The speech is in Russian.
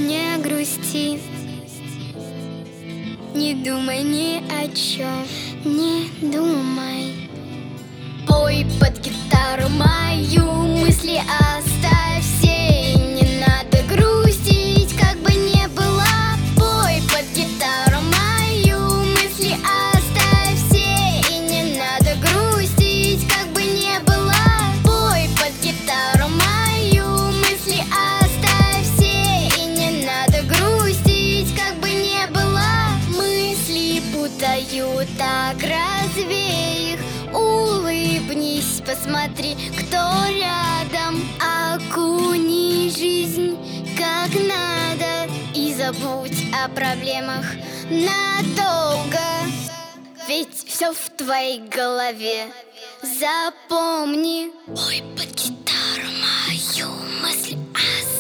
не грусти, не думай ни о чем, не думай. Пой под гитару мою, мысли оставь все, не надо грустить, как бы не было. Пой под гитару мою, мысли оставь все, и не надо грустить, как бы не было. Пой под гитару мою, мысли оставь все, и не надо грустить, как бы не было. Мысли путают, так развей их. Улыбнись, посмотри, кто рядом. Окуни жизнь как надо и забудь о проблемах надолго. Ведь все в твоей голове. Запомни. Ой, под гитару мою мысли